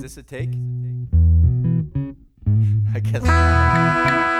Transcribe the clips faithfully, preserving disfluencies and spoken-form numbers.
this a take? I guess not.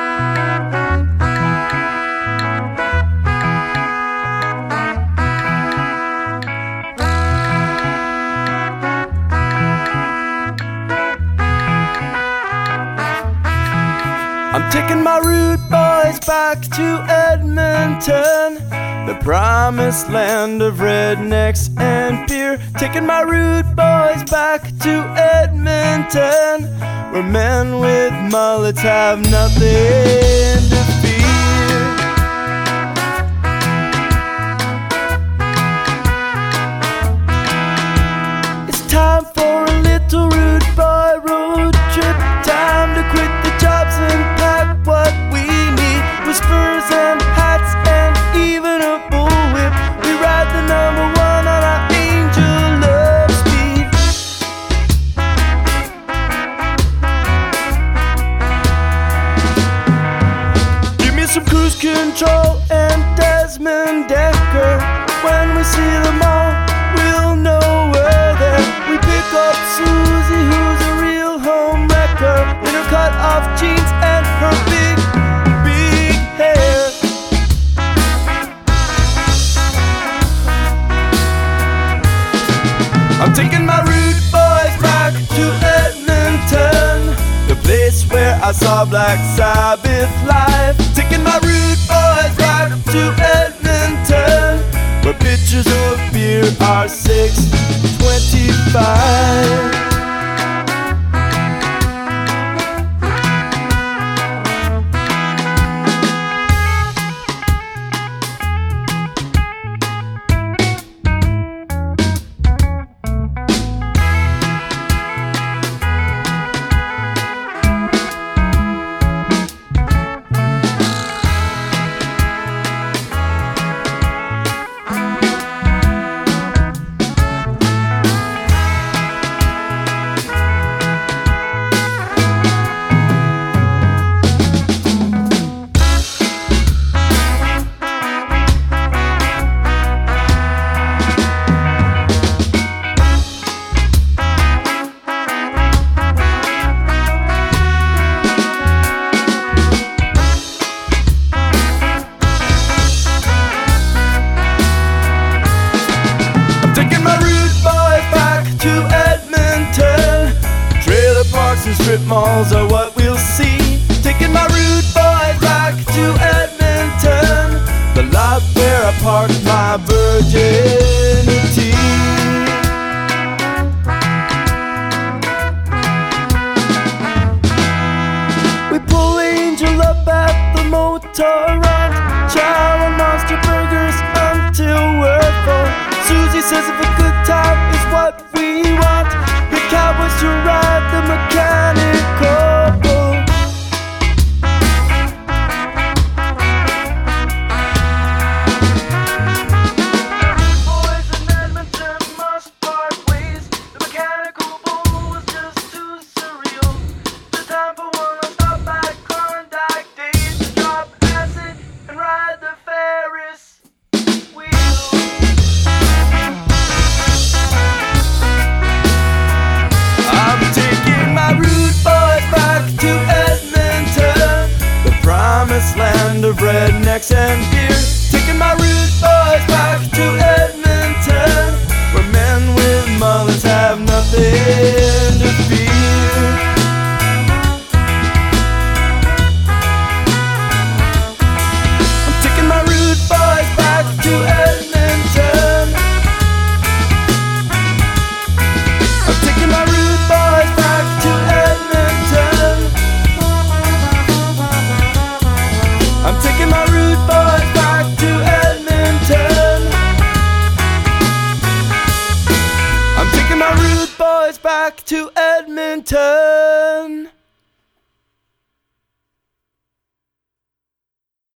I'm taking my rude boys back to Edmonton, the promised land of rednecks and beer. Taking my rude boys back to Edmonton, where men with mullets have nothing to fear. It's time for a little rude boy road trip. Time to quit the jobs and pack what we need, with spurs and hats and even a bullwhip. We ride the number one on our angel of speed. Give me some cruise control and Desmond Decker. When we see them all, we'll know we're there. We pick up Susie, who's a real home wrecker, in her cut off jeans and her big, big hair. I'm taking my rude boys back to Edmonton, the place where I saw Black Sabbath live. Taking my rude boys back to Edmonton, where pitchers of beer are six twenty-five. And strip malls are what we'll see. Taking my rude boys back to Edmonton, the lot where I parked my virginity. We pull Angel up at the Motorant, chow on monster burgers until we're full. Susie says if a good time is what we want, the cowboys to ride the mechanical bull. Boys in Edmonton must part ways. The mechanical bull was just too surreal. The time for one to stop at Klondike days to drop acid and ride the Ferris wheel. I'm taking my rude boys back to Edmonton, the promised land of rednecks and beer. Taking my rude boys back to Edmonton, where men with mullets have nothing to fear. I'm taking my rude boys back to Edmonton. I'm taking my rude boys back to Edmonton. I'm taking my rude boys back to Edmonton. I'm taking my rude boys back to Edmonton.